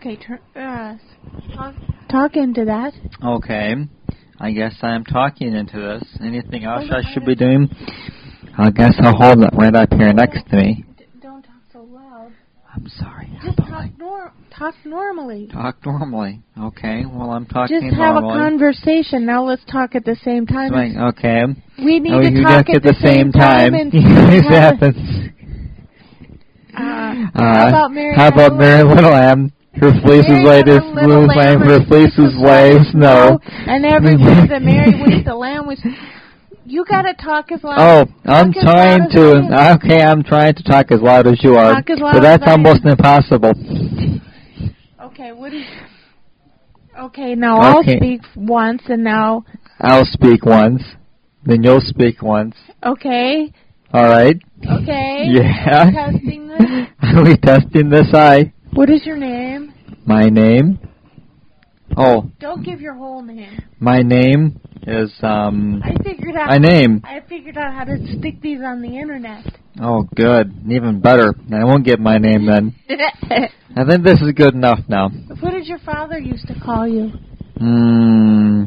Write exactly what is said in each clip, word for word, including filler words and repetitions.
Okay, turn, uh, talk, talk into that. Okay. I guess I'm talking into this. Anything else I should be doing? I guess I'll hold it right up here next to me. Don't talk so loud. I'm sorry. Just talk, nor- talk normally. Talk normally. Okay. Well, I'm talking Just have normally. a conversation. Now let's talk at the same time. Right. Okay. We need oh, to you talk talk at the same time. time. and This have happens. a- uh, Uh, how about Mary? How about Mary Little Lamb? Her fleece is Mary white as Little smooth Lamb, lamb. Her fleece is white as snow. And everywhere the Mary was, the lamb was. You gotta talk as loud. Oh, I'm talk as trying loud as to. I am. Okay, I'm trying to talk as loud as you are. Talk as loud but that's as I am. almost impossible. Okay, what is? Okay, now I'll Okay. speak once, and now. I'll speak once. Then you'll speak once. Okay. All right. Okay. Yeah. Are we testing this? Are we testing this eye? What is your name? My name? Oh, Don't give your whole name. my name is, um, I figured out. my name. I figured out how to stick these on the internet. Oh, good. Even better. I won't get my name then. I think this is good enough now. What did your father used to call you? Hmm.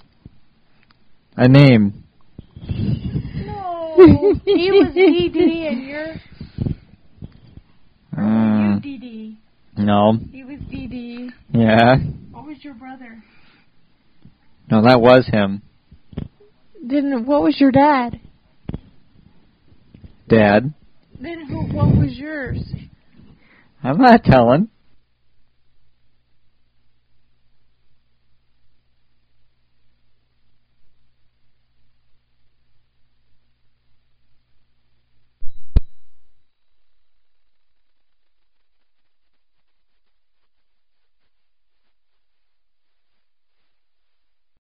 A name. No. He was D D and you're... Or were you Mm, D D? no. He was D D. Yeah. What was your brother? No, that was him. Didn't... What was your dad? Dad. Then who? What was yours? I'm not telling.